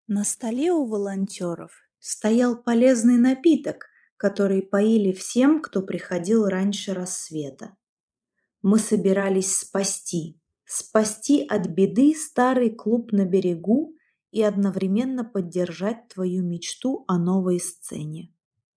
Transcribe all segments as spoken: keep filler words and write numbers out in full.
На столе у волонтеров стоял полезный напиток, который поили всем, кто приходил раньше рассвета. Мы собирались спасти, спасти от беды старый клуб на берегу и одновременно поддержать твою мечту о новой сцене.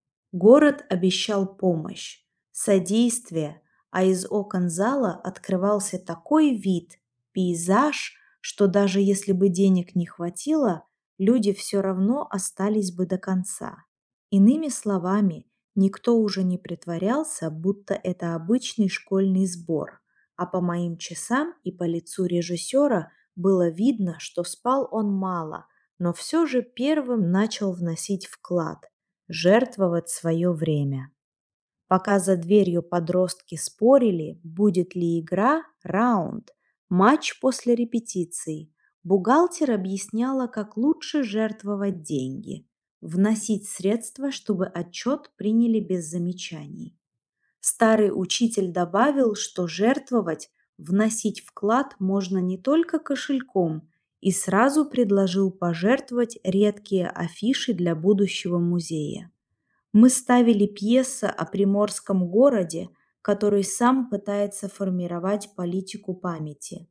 Город обещал помощь, содействие, а из окон зала открывался такой вид, пейзаж, что даже если бы денег не хватило, люди все равно остались бы до конца. Иными словами, никто уже не притворялся, будто это обычный школьный сбор, а по моим часам и по лицу режиссера было видно, что спал он мало, но все же первым начал вносить вклад, жертвовать свое время. Пока за дверью подростки спорили, будет ли игра, раунд, матч после репетиций, бухгалтер объясняла, как лучше жертвовать деньги, вносить средства, чтобы отчет приняли без замечаний. Старый учитель добавил, что жертвовать, вносить вклад можно не только кошельком, и сразу предложил пожертвовать редкие афиши для будущего музея. Мы ставили пьесы о приморском городе, который сам пытается формировать политику памяти.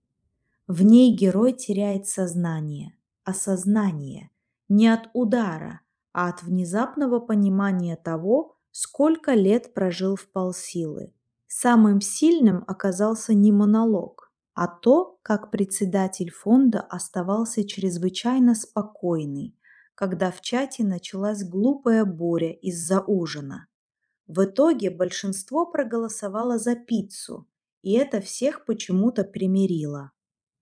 В ней герой теряет сознание, осознание, не от удара, а от внезапного понимания того, сколько лет прожил вполсилы. Самым сильным оказался не монолог, а то, как председатель фонда оставался чрезвычайно спокойный, когда в чате началась глупая буря из-за ужина. В итоге большинство проголосовало за пиццу, и это всех почему-то примирило.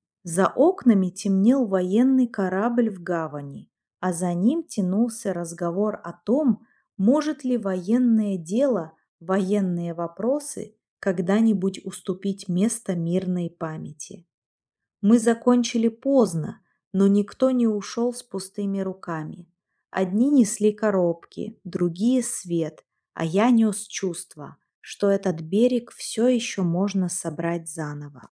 За окнами темнел военный корабль в гавани, а за ним тянулся разговор о том, может ли военное дело, военные вопросы когда-нибудь уступить место мирной памяти. Мы закончили поздно, но никто не ушел с пустыми руками. Одни несли коробки, другие свет, а я нес чувство, что этот берег все еще можно собрать заново.